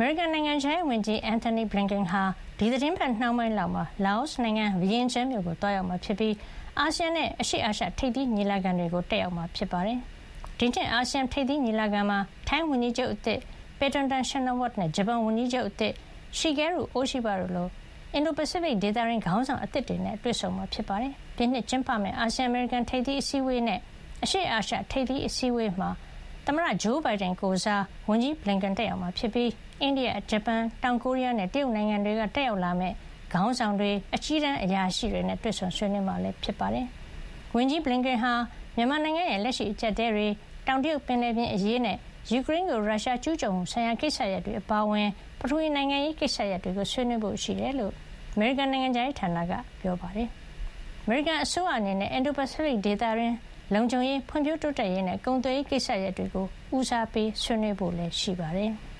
မေရိကန်နိုင်ငံခြားရေးဝန်ကြီးအန်ထိုနီဘလင်ကန်ဟာဒီသီတင်းပတ်နှောင်းပိုင်းလောက်မှာလာအိုနိုင်ငံဗီယင်ကျန်းမြို့ကိုတွားရောက်မှာဖြစ်ပြီးအာဆီယံနဲ့အရှေ့အာရှထိပ်သီးညီလာခံတွေကိုတက်ရောက်မှာဖြစ်ပါတယ်။ဒီနှစ်အာဆီယံထိပ်သီးညီလာခံမှာထိုင်းဝန်ကြီးချုပ်အသစ်ပေတန်တန်ရှင်နဝတ်နဲ့ဂျပန်ဝန်ကြီးချုပ်အသစ်ရှီဂဲရူအိုရှိဘတို့လိုအင်ဒိုပစိဖိတ်ဒေသရင်းခေါင်းဆောင်အသစ်တွေနဲ့တွေ့ဆုံမှာဖြစ်ပါတယ်။ဒီနှစ်ကျင်းပမယ့်အာဆီယံအမေရိကန်ထိပ်သီးအစည်းအဝေးနဲ့အရှေ့အာရှထိပ်သီးအစည်းအဝေးမှာသမ္မတဂျိုးဘိုင်ဒန်ကိုစားဝန်ကြီးဘလင်ကန်တက်ရောက်မှာဖြစ်ပြီးအိန္ဒိယ၊ဂျပန်၊တောင်ကိုရီးယားနဲ့တရုတ်နိုင်ငံတွေကတက်ရောက်လာမယ့်ခေါင်းဆောင်တွေအကြီးတန်းအရာရှိတွေနဲ့တွေ့ဆုံဆွေးနွေးမှာလည်းဖြစ်ပါတယ်။ဝန်ကြီးဘလင်ကန်ဟာမြန်မာနိုင်ငံရဲ့လက်ရှိအကျပ်အတည်းတွေတောင်တရုတ်ပင်လယ်ပြင်အရေးနဲ့ယူကရိန်းကိုရုရှားကျူးကျော်မှုဆိုင်ရာကိစ္စရပ်တွေအပါအဝင်ပထဝီနိုင်ငံရေးကိစ္စရပ်တွေကိုဆွေးနွေးဖို့ရှိတယ်လို့အမေရိကန်နိုင်ငံခြားရေးဌာနကပြောပါတယ်။အမေရိကန်အစိုးရအနေနဲ့အင်ဒိုပစိဖိတ်ဒေသရင်းလုံခြုံရေးဖွံ့ဖြိုးတိုးတက်ရေးနဲ့ကုန်သွယ်ရေးကိစ္စရပ်တွေကိုဦးစားပေးဆွေးနွေးဖို့လည်းရှိပါတယ်။